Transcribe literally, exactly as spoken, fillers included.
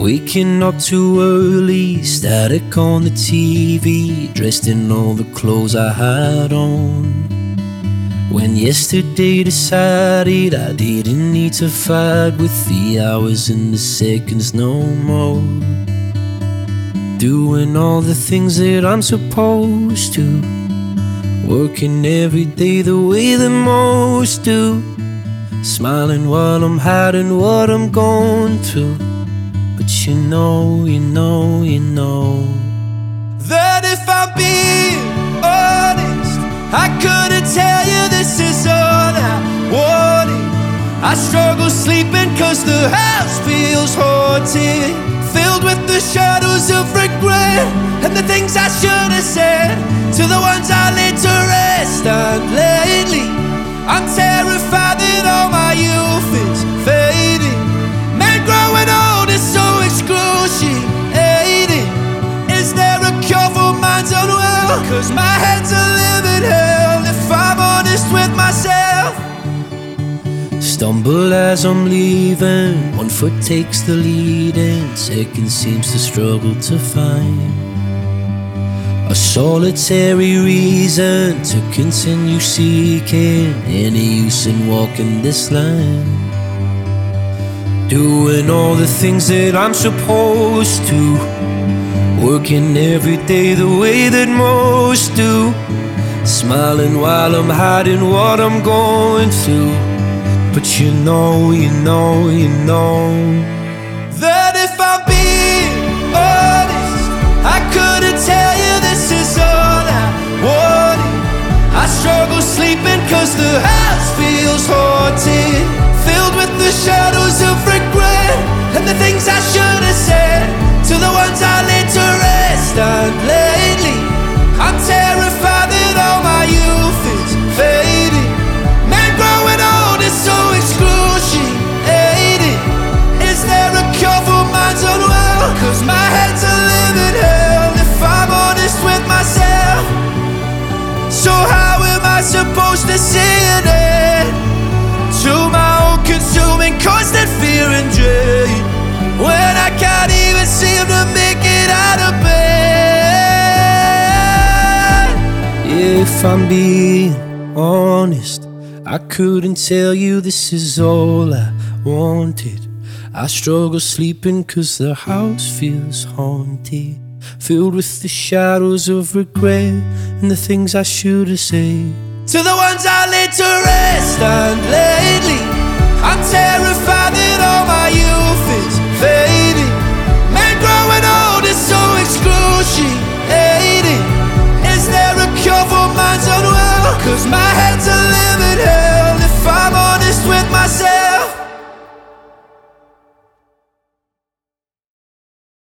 Waking up too early, static on the T V, dressed in all the clothes I had on. When yesterday decided I didn't need to fight with the hours and the seconds no more. Doing all the things that I'm supposed to, working every day the way that most do, smiling while I'm hiding what I'm going through. But you know, you know, you know that if I'm being honest, I couldn't tell you this is all I wanted. I struggle sleeping cause the house feels haunted, filled with the shadows of regret and the things I should have said to the ones I laid to rest. And lately I'm terrified that all my youth is fading. Man, growing old is so excruciating. Is there a cure for minds unwell? Cause my head's a living hell if I'm honest with myself. Stumble as I'm leaving, one foot takes the lead and second seems to struggle to find a solitary reason to continue seeking any use in walking this line. Doing all the things that I'm supposed to, working every day the way that most do, smiling while I'm hiding what I'm going through. But you know, you know, you know that if I'm being honest, I couldn't tell you this is all I wanted. I struggle sleeping cause the house feels haunted, filled with the shadows of regret and the things I should have said to the ones I laid to rest. And lately I'm terrified that all my youth is fading. Man, growing old is so excruciating. Is there a cure for minds unwell? Cause my head's a living hell if I'm honest with myself. So how am I supposed to see an end to my own consuming constant fear and dread, when I can't even seem to make it out of bed? If I'm being honest, I couldn't tell you this is all I wanted. I struggle sleeping cause the house feels haunted, filled with the shadows of regret and the things I should have said to the ones I laid to rest. And lately I'm terrified that all my youth is fading. Man, growing old is so excruciating. Is there a cure for minds unwell? Cause my head's